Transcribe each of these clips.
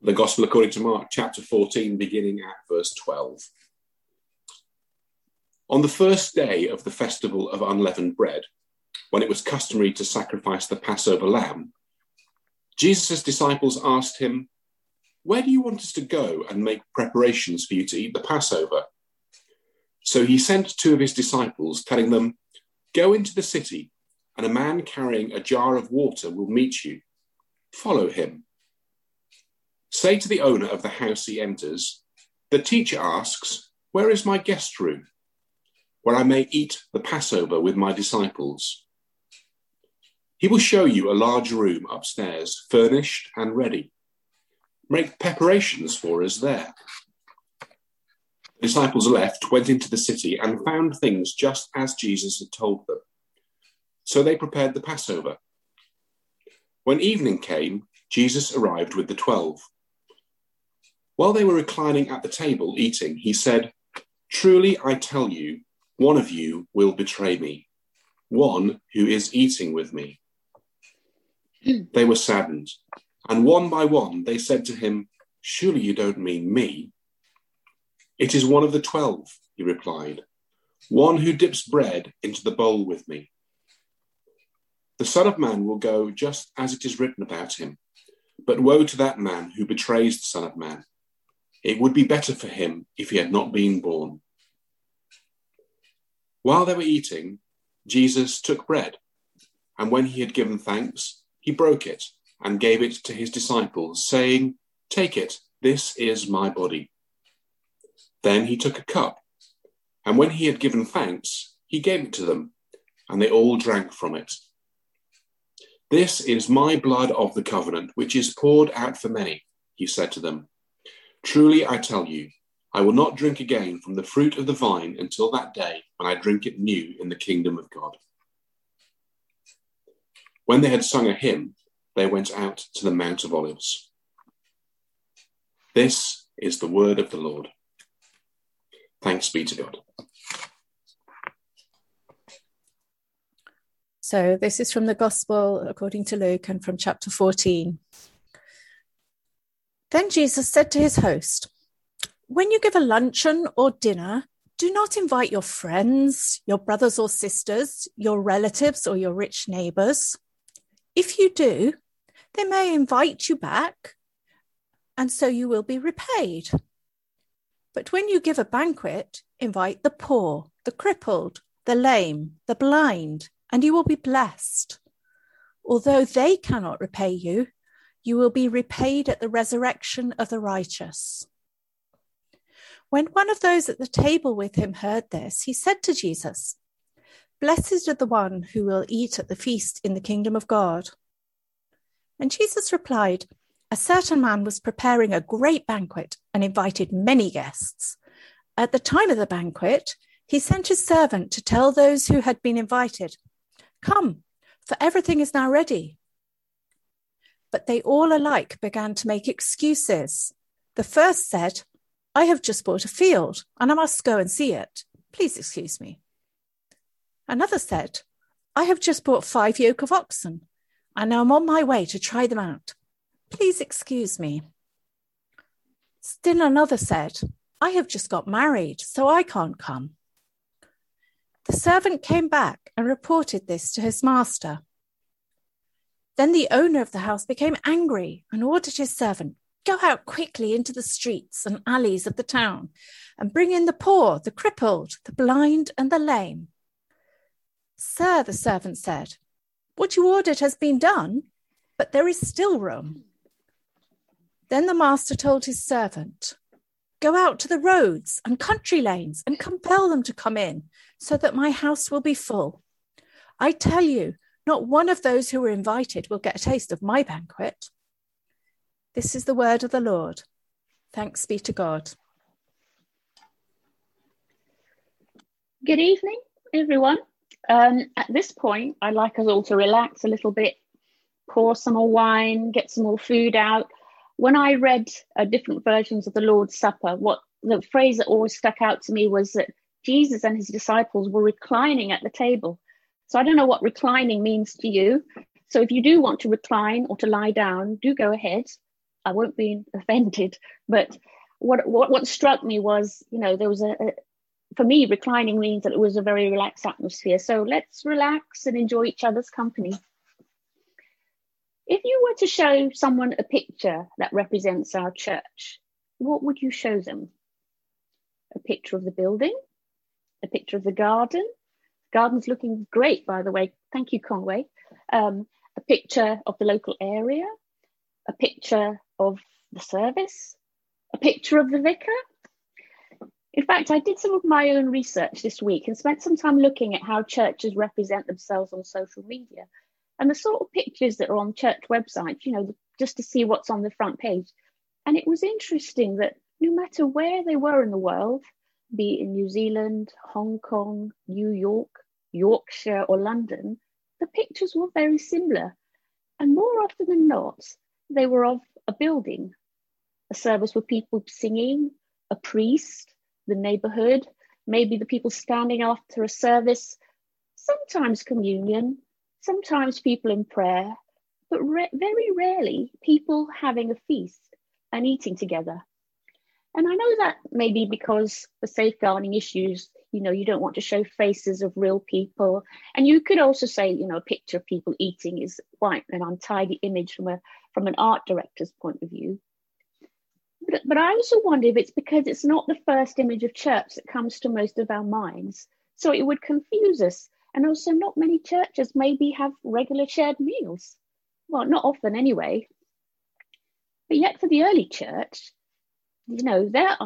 The Gospel according to Mark, chapter 14, beginning at verse 12. On the first day of the festival of unleavened bread, when it was customary to sacrifice the Passover lamb, Jesus' disciples asked him, "Where do you want us to go and make preparations for you to eat the Passover?" So he sent two of his disciples, telling them, "Go into the city, and a man carrying a jar of water will meet you. Follow him. Say to the owner of the house he enters, 'The teacher asks, where is my guest room, where I may eat the Passover with my disciples?' He will show you a large room upstairs, furnished and ready. Make preparations for us there." The disciples left, went into the city, and found things just as Jesus had told them. So they prepared the Passover. When evening came, Jesus arrived with the 12. While they were reclining at the table eating, he said, "Truly I tell you, one of you will betray me, one who is eating with me." They were saddened, and one by one they said to him, "Surely you don't mean me?" "It is one of the 12, he replied, "one who dips bread into the bowl with me. The Son of Man will go just as it is written about him, but woe to that man who betrays the Son of Man. It would be better for him if he had not been born." While they were eating, Jesus took bread, and when he had given thanks, he broke it and gave it to his disciples, saying, "Take it, this is my body." Then he took a cup, and when he had given thanks, he gave it to them, and they all drank from it. "This is my blood of the covenant, which is poured out for many," he said to them. "Truly I tell you, I will not drink again from the fruit of the vine until that day when I drink it new in the kingdom of God." When they had sung a hymn, they went out to the Mount of Olives. This is the word of the Lord. Thanks be to God. So this is from the Gospel according to Luke and from chapter 14. Then Jesus said to his host, "When you give a luncheon or dinner, do not invite your friends, your brothers or sisters, your relatives or your rich neighbors. If you do, they may invite you back, and so you will be repaid. But when you give a banquet, invite the poor, the crippled, the lame, the blind, and you will be blessed. Although they cannot repay you, you will be repaid at the resurrection of the righteous." When one of those at the table with him heard this, he said to Jesus, "Blessed are the one who will eat at the feast in the kingdom of God." And Jesus replied, "A certain man was preparing a great banquet and invited many guests. At the time of the banquet, he sent his servant to tell those who had been invited, 'Come, for everything is now ready.' But they all alike began to make excuses. The first said, 'I have just bought a field and I must go and see it. Please excuse me.' Another said, 'I have just bought 5 yoke of oxen and I'm on my way to try them out. Please excuse me.' Still another said, 'I have just got married, so I can't come.' The servant came back and reported this to his master. Then the owner of the house became angry and ordered his servant, 'Go out quickly into the streets and alleys of the town and bring in the poor, the crippled, the blind, and the lame.' 'Sir,' the servant said, 'what you ordered has been done, but there is still room.' Then the master told his servant, 'Go out to the roads and country lanes and compel them to come in, so that my house will be full. I tell you, not one of those who were invited will get a taste of my banquet.'" This is the word of the Lord. Thanks be to God. Good evening, everyone. At this point, I'd like us all to relax a little bit, pour some more wine, get some more food out. When I read different versions of the Lord's Supper, what the phrase that always stuck out to me was that Jesus and his disciples were reclining at the table. So I don't know what reclining means to you. So if you do want to recline or to lie down, do go ahead. I won't be offended, but what struck me was, there was for me, reclining means that it was a very relaxed atmosphere. So let's relax and enjoy each other's company. If you were to show someone a picture that represents our church, what would you show them? A picture of the building, a picture of the garden. Garden's looking great, by the way. Thank you, Conway. A picture of the local area, a picture of the service, a picture of the vicar. In fact, I did some of my own research this week and spent some time looking at how churches represent themselves on social media and the sort of pictures that are on church websites, just to see what's on the front page. And it was interesting that no matter where they were in the world, be it in New Zealand, Hong Kong, New York, Yorkshire, or London, the pictures were very similar. And more often than not, they were of a building, a service with people singing, a priest, the neighborhood, maybe the people standing after a service, sometimes communion, sometimes people in prayer, but very rarely people having a feast and eating together. And I know that maybe because for safeguarding issues, you don't want to show faces of real people. And you could also say, a picture of people eating is quite an untidy image from an art director's point of view. But I also wonder if it's because it's not the first image of church that comes to most of our minds. So it would confuse us. And also not many churches maybe have regular shared meals. Well, not often anyway. But yet for the early church, their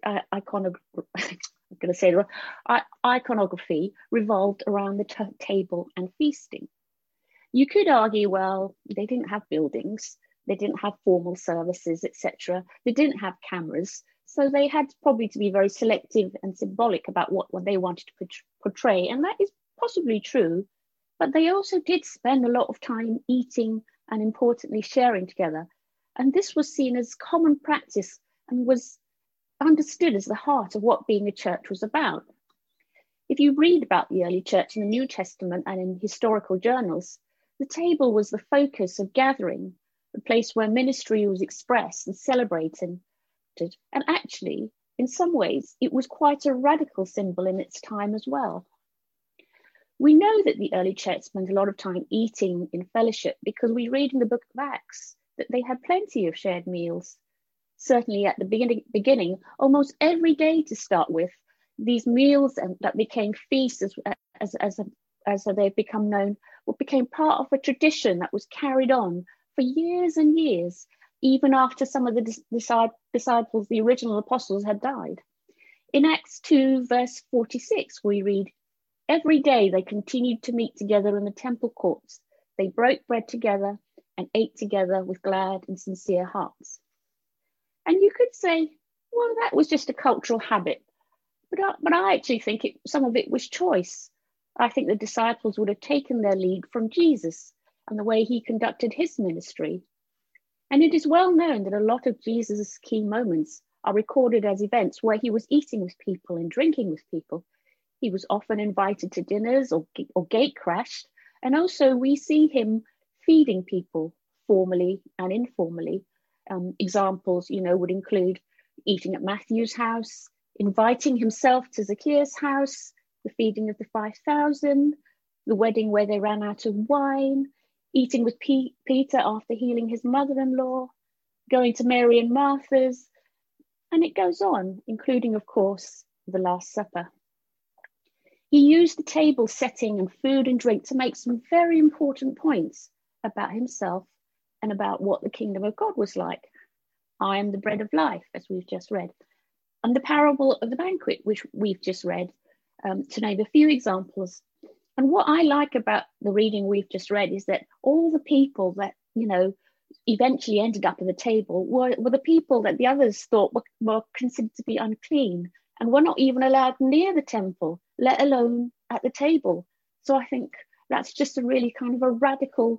iconography revolved around the table and feasting. You could argue, well, they didn't have buildings, they didn't have formal services, etc. They didn't have cameras, so they had probably to be very selective and symbolic about what they wanted to portray, and that is possibly true. But they also did spend a lot of time eating and, importantly, sharing together, and this was seen as common practice and was understood as the heart of what being a church was about. If you read about the early church in the New Testament and in historical journals, the table was the focus of gathering, the place where ministry was expressed and celebrated. And actually, in some ways, it was quite a radical symbol in its time as well. We know that the early church spent a lot of time eating in fellowship because we read in the book of Acts that they had plenty of shared meals. Certainly at the beginning, almost every day to start with, these meals that became feasts as they've become known, became part of a tradition that was carried on for years and years, even after some of the disciples, the original apostles, had died. In Acts 2, verse 46, we read, "Every day they continued to meet together in the temple courts. They broke bread together and ate together with glad and sincere hearts." And you could say, well, that was just a cultural habit. But I actually think some of it was choice. I think the disciples would have taken their lead from Jesus and the way he conducted his ministry. And it is well known that a lot of Jesus' key moments are recorded as events where he was eating with people and drinking with people. He was often invited to dinners or gate crashed. And also we see him feeding people formally and informally. Examples, would include eating at Matthew's house, inviting himself to Zacchaeus' house, the feeding of the 5,000, the wedding where they ran out of wine, eating with Peter after healing his mother-in-law, going to Mary and Martha's, and it goes on, including, of course, the Last Supper. He used the table setting and food and drink to make some very important points about himself and about what the kingdom of God was like. I am the bread of life, as we've just read. And the parable of the banquet, which we've just read, to name a few examples. And what I like about the reading we've just read is that all the people that, eventually ended up at the table were the people that the others thought were considered to be unclean and were not even allowed near the temple, let alone at the table. So I think that's just a really kind of a radical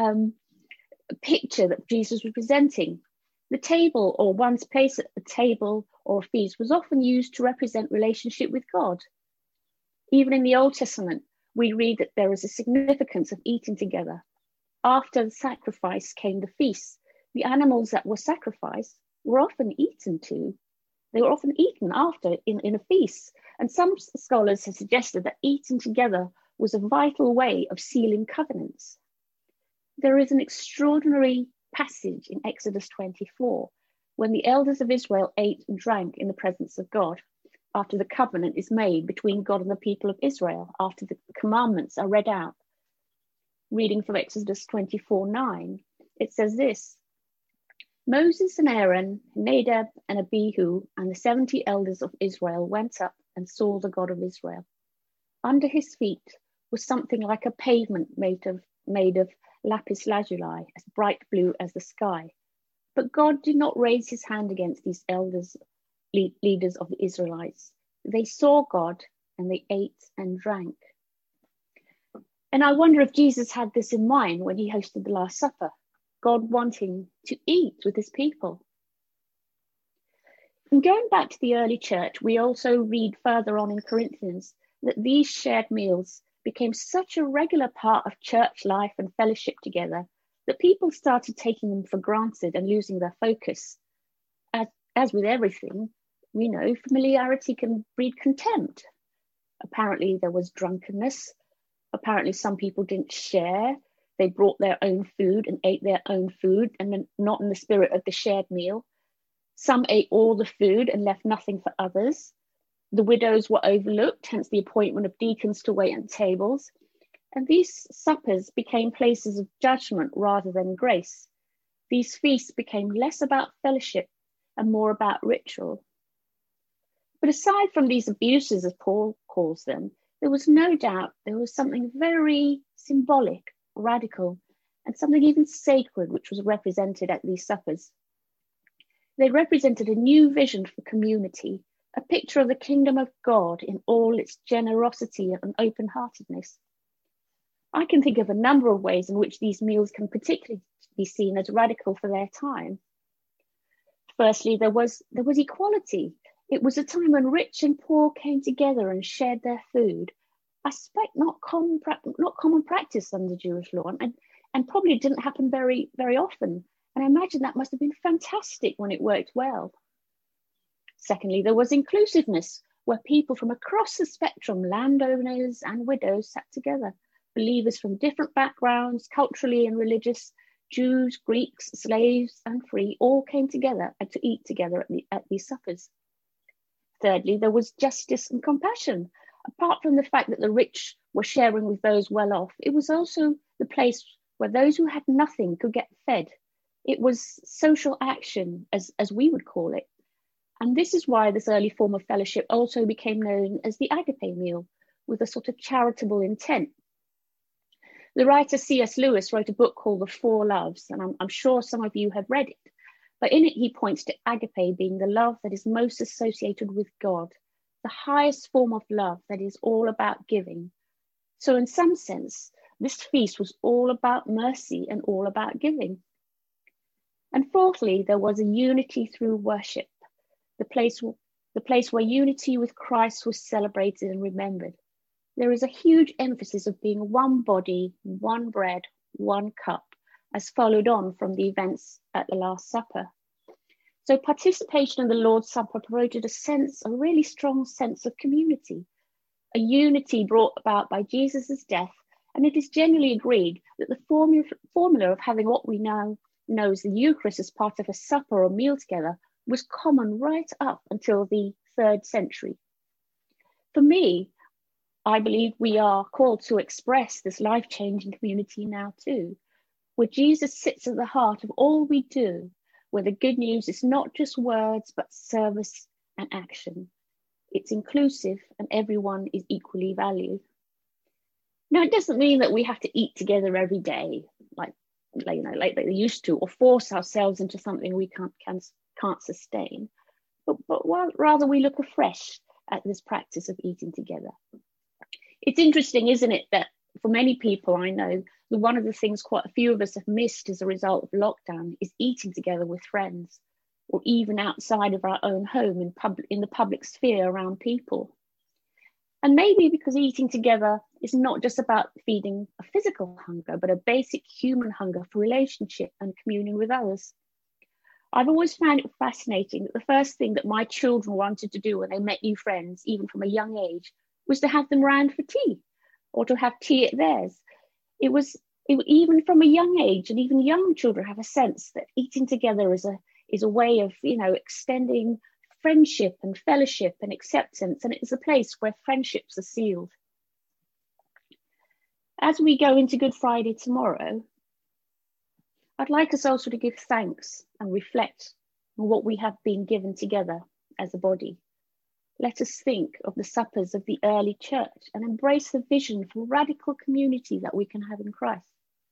picture that Jesus was presenting. The table, or one's place at a table or a feast, was often used to represent relationship with God. Even in the Old Testament, we read that there is a significance of eating together. After the sacrifice came the feast, The animals that were sacrificed were often eaten too. They were often eaten after in a feast. And some scholars have suggested that eating together was a vital way of sealing covenants. There is an extraordinary passage in Exodus 24 when the elders of Israel ate and drank in the presence of God after the covenant is made between God and the people of Israel, after the commandments are read out. Reading from Exodus 24:9, it says this: Moses and Aaron, Nadab and Abihu, and the 70 elders of Israel went up and saw the God of Israel. Under his feet was something like a pavement made of lapis lazuli, as bright blue as the sky. But God did not raise his hand against these elders, leaders of the Israelites. They saw God and they ate and drank. And I wonder if Jesus had this in mind when he hosted the Last Supper, God wanting to eat with his people. And going back to the early church, we also read further on in Corinthians that these shared meals became such a regular part of church life and fellowship together that people started taking them for granted and losing their focus. As with everything, we know familiarity can breed contempt. Apparently there was drunkenness. Apparently some people didn't share. They brought their own food and ate their own food, and then not in the spirit of the shared meal. Some ate all the food and left nothing for others. The widows were overlooked, hence the appointment of deacons to wait at tables. And these suppers became places of judgment rather than grace. These feasts became less about fellowship and more about ritual. But aside from these abuses, as Paul calls them, there was no doubt there was something very symbolic, radical, and something even sacred which was represented at these suppers. They represented a new vision for community, a picture of the kingdom of God in all its generosity and open-heartedness. I can think of a number of ways in which these meals can particularly be seen as radical for their time. Firstly, there was equality. It was a time when rich and poor came together and shared their food. I suspect not common practice under Jewish law, and probably didn't happen very, very often. And I imagine that must have been fantastic when it worked well. Secondly, there was inclusiveness, where people from across the spectrum, landowners and widows, sat together. Believers from different backgrounds, culturally and religious, Jews, Greeks, slaves and free, all came together and to eat together at these suppers. Thirdly, there was justice and compassion. Apart from the fact that the rich were sharing with those well off, it was also the place where those who had nothing could get fed. It was social action, as we would call it. And this is why this early form of fellowship also became known as the agape meal, with a sort of charitable intent. The writer C.S. Lewis wrote a book called The Four Loves, and I'm sure some of you have read it. But in it, he points to agape being the love that is most associated with God, the highest form of love that is all about giving. So in some sense, this feast was all about mercy and all about giving. And fourthly, there was a unity through worship, the place where unity with Christ was celebrated and remembered. There is a huge emphasis of being one body, one bread, one cup, as followed on from the events at the Last Supper. So participation in the Lord's Supper promoted a really strong sense of community, a unity brought about by Jesus' death. And it is generally agreed that the formula of having what we now know as the Eucharist as part of a supper or meal together was common right up until the 3rd century. For me, I believe we are called to express this life-changing community now too, where Jesus sits at the heart of all we do, where the good news is not just words, but service and action. It's inclusive and everyone is equally valued. Now, it doesn't mean that we have to eat together every day, like they used to, or force ourselves into something we can't sustain, but rather we look afresh at this practice of eating together. It's interesting, isn't it, that for many people I know, one of the things quite a few of us have missed as a result of lockdown is eating together with friends, or even outside of our own home in the public sphere around people. And maybe because eating together is not just about feeding a physical hunger, but a basic human hunger for relationship and communing with others. I've always found it fascinating that the first thing that my children wanted to do when they met new friends, even from a young age, was to have them round for tea or to have tea at theirs. Even from a young age, and even young children have a sense that eating together is a way of, extending friendship and fellowship and acceptance, and it is a place where friendships are sealed. As we go into Good Friday tomorrow, I'd like us also to give thanks and reflect on what we have been given together as a body. Let us think of the suppers of the early church and embrace the vision for radical community that we can have in Christ.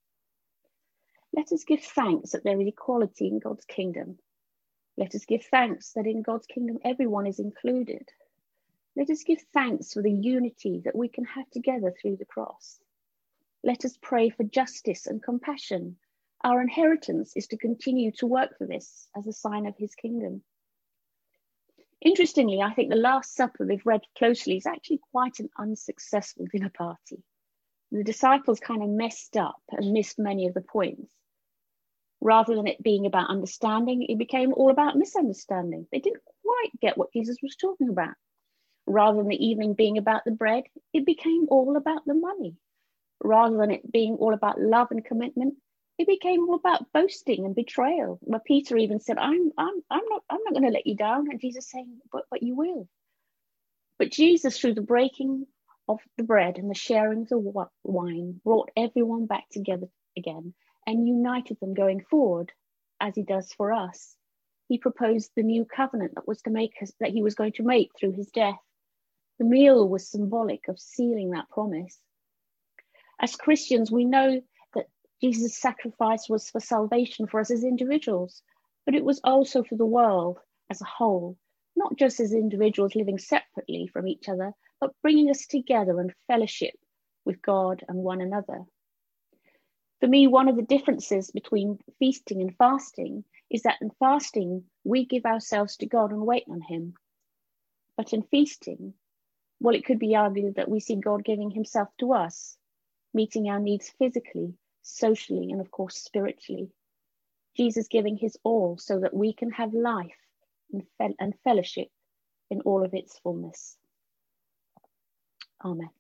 Let us give thanks that there is equality in God's kingdom. Let us give thanks that in God's kingdom everyone is included. Let us give thanks for the unity that we can have together through the cross. Let us pray for justice and compassion. Our inheritance is to continue to work for this as a sign of his kingdom. Interestingly, I think the Last Supper, we've read closely, is actually quite an unsuccessful dinner party. The disciples kind of messed up and missed many of the points. Rather than it being about understanding, it became all about misunderstanding. They didn't quite get what Jesus was talking about. Rather than the evening being about the bread, it became all about the money. Rather than it being all about love and commitment, it became all about boasting and betrayal, where Peter even said, I'm not going to let you down. And Jesus saying, but you will. But Jesus, through the breaking of the bread and the sharing of the wine, brought everyone back together again and united them going forward, as he does for us. He proposed the new covenant that he was going to make through his death. The meal was symbolic of sealing that promise. As Christians, we know that Jesus' sacrifice was for salvation for us as individuals, but it was also for the world as a whole, not just as individuals living separately from each other, but bringing us together in fellowship with God and one another. For me, one of the differences between feasting and fasting is that in fasting, we give ourselves to God and wait on him. But in feasting, well, it could be argued that we see God giving himself to us, meeting our needs physically, socially, and of course, spiritually. Jesus giving his all so that we can have life and fellowship in all of its fullness. Amen.